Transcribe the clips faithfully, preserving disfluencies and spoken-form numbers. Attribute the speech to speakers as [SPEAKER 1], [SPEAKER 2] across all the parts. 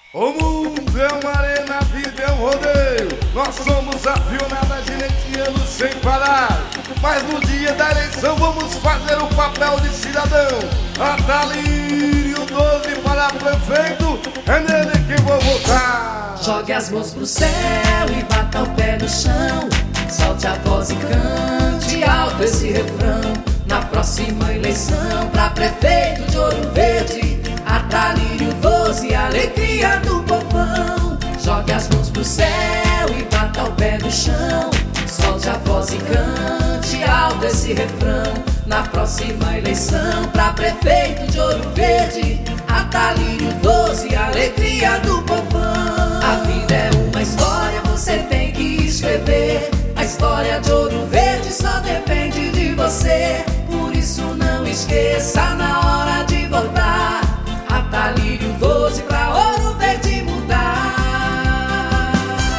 [SPEAKER 1] O mundo é uma arena, a vida é um rodeio. Nós somos a pionada genetianos sem parar. Mas no dia da eleição vamos fazer o papel de cidadão. Atalírio doze para prefeito, é nele que vou votar.
[SPEAKER 2] Jogue as mãos pro céu e bata o pé no chão. Solte a voz e cante alto esse refrão. Na próxima eleição pra prefeito de Ouro Verde, Atalírio doze, alegria do povão. Jogue as mãos pro céu e bata o pé no chão. Solte a voz e cante alto esse refrão. Na próxima eleição pra prefeito de Ouro Verde, Atalírio doze, alegria do povão. A vida é uma história, você tem que escrever. A história de Ouro Verde só depende de você. Por isso não esqueça na hora de votar, Atalírio doze pra Ouro Verde mudar.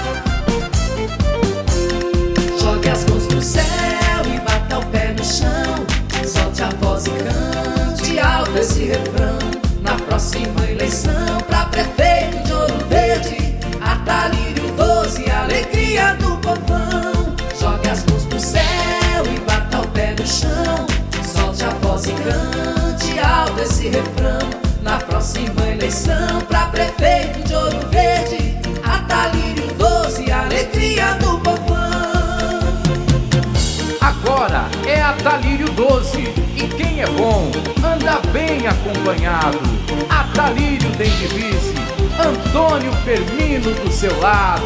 [SPEAKER 2] Jogue as mãos no céu e bata o pé no chão. Solte a voz e cante alto esse refrão. Na próxima eleição pra prefeito de Ouro Verde, Atalírio doze, alegria do povão. Jogue as mãos pro céu e bata o pé no chão. Solte a voz e cante alto esse refrão. Na próxima eleição pra prefeito de Ouro Verde, Atalírio doze, alegria do povão.
[SPEAKER 3] Agora é Atalírio doze, e quem é bom anda bem acompanhado. Atalírio tem de vice Antônio Firmino do seu lado.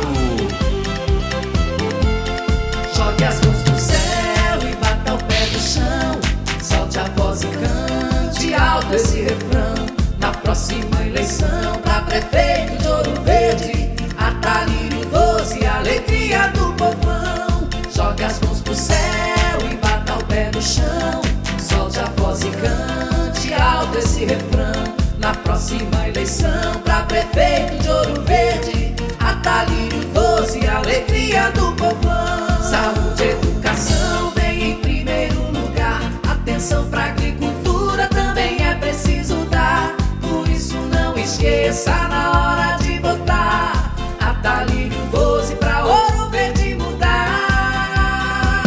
[SPEAKER 2] Jogue as mãos pro céu e bata o pé no chão. Solte a voz e cante alto esse refrão. Na próxima eleição pra prefeito de Ouro Verde, Atalírio doze, alegria do povão. Jogue as mãos pro céu e bata o pé no chão. Solte a voz e cante alto esse refrão. Na próxima eleição pra prefeito de Ouro Verde, Atalírio doze, alegria do povão. Saúde e educação vem em primeiro lugar. Atenção pra agricultura também é preciso dar. Por isso não esqueça na hora de votar, Atalírio doze pra Ouro Verde mudar.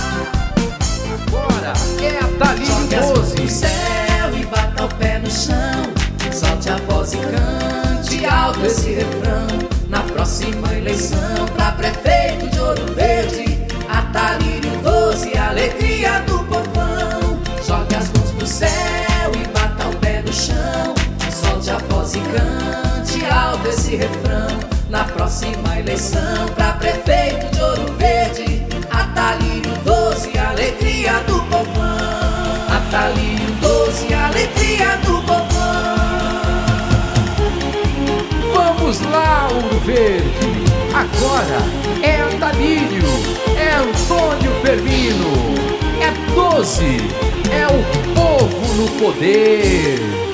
[SPEAKER 3] Agora é Atalírio
[SPEAKER 2] Jogue as mãos no
[SPEAKER 3] doze.
[SPEAKER 2] céu e bata o pé no chão. Solte a voz e cante alto esse refrão. Na próxima eleição pra prefeito de Ouro Verde, Atalírio doze, alegria do povão. Jogue as mãos pro céu e bata o pé no chão. Solte a voz e cante alto esse refrão. Na próxima eleição pra prefeito de Ouro Verde, Atalírio doze, alegria do povão. Atalírio doze, alegria do povão.
[SPEAKER 3] Vamos lá, Ouro Verde. Agora é Atalírio, é Antônio Firmino, é doze, é o povo no poder.